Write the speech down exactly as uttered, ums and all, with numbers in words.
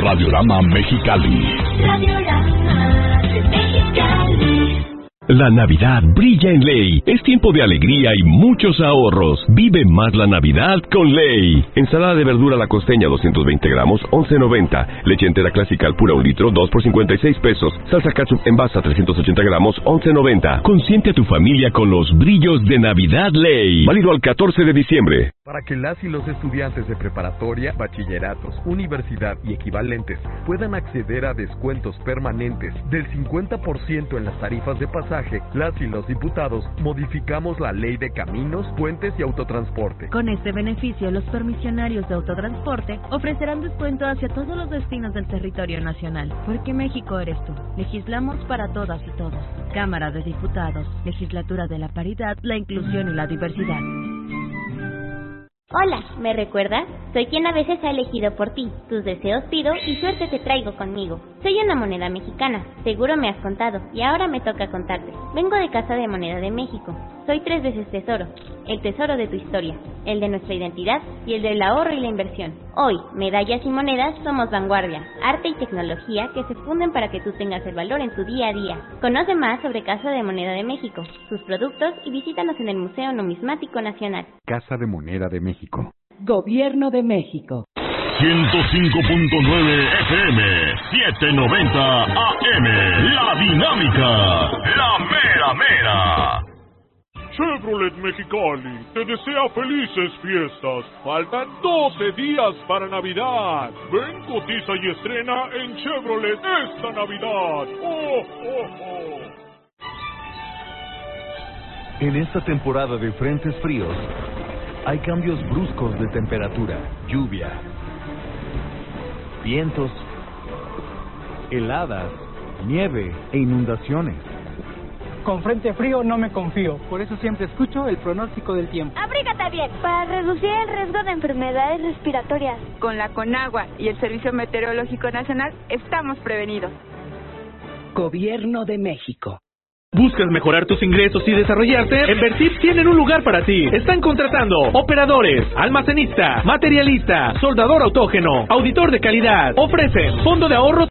Radiorama Mexicali. Radiorama de Mexicali. La Navidad brilla en Ley. Es tiempo de alegría y muchos ahorros. Vive más la Navidad con Ley. Ensalada de verdura La Costeña, doscientos veinte gramos, once noventa. Leche entera clásica al pura un litro, dos por cincuenta y seis pesos. Salsa ketchup en basa, trescientos ochenta gramos, once noventa. Consiente a tu familia con los brillos de Navidad Ley. Válido al catorce de diciembre. Para que las y los estudiantes de preparatoria, bachilleratos, universidad y equivalentes puedan acceder a descuentos permanentes del cincuenta por ciento en las tarifas de pasaje, las y los diputados modificamos la Ley de Caminos, Puentes y Autotransporte. Con este beneficio, los permisionarios de autotransporte ofrecerán descuento hacia todos los destinos del territorio nacional. Porque México eres tú. Legislamos para todas y todos. Cámara de Diputados, Legislatura de la Paridad, la Inclusión y la Diversidad. Hola, ¿me recuerdas? Soy quien a veces ha elegido por ti. Tus deseos pido y suerte te traigo conmigo. Soy una moneda mexicana, seguro me has contado, y ahora me toca contarte. Vengo de Casa de Moneda de México. Soy tres veces tesoro, el tesoro de tu historia, el de nuestra identidad y el del ahorro y la inversión. Hoy, medallas y monedas somos vanguardia, arte y tecnología que se funden para que tú tengas el valor en tu día a día. Conoce más sobre Casa de Moneda de México, sus productos y visítanos en el Museo Numismático Nacional. Casa de Moneda de México. Gobierno de México. ciento cinco punto nueve F M, setecientos noventa A M. La Dinámica, la mera mera. Chevrolet Mexicali te desea felices fiestas. Faltan doce días para Navidad. Ven, cotiza y estrena en Chevrolet esta Navidad. ¡Oh, oh, oh! En esta temporada de frentes fríos, hay cambios bruscos de temperatura, lluvia, vientos, heladas, nieve e inundaciones. Con frente frío no me confío, por eso siempre escucho el pronóstico del tiempo. ¡Abrígate bien! Para reducir el riesgo de enfermedades respiratorias. Con la Conagua y el Servicio Meteorológico Nacional estamos prevenidos. Gobierno de México. ¿Buscas mejorar tus ingresos y desarrollarte? En Vertip tienen un lugar para ti. Están contratando operadores, almacenista, materialista, soldador autógeno, auditor de calidad. Ofrecen fondo de ahorro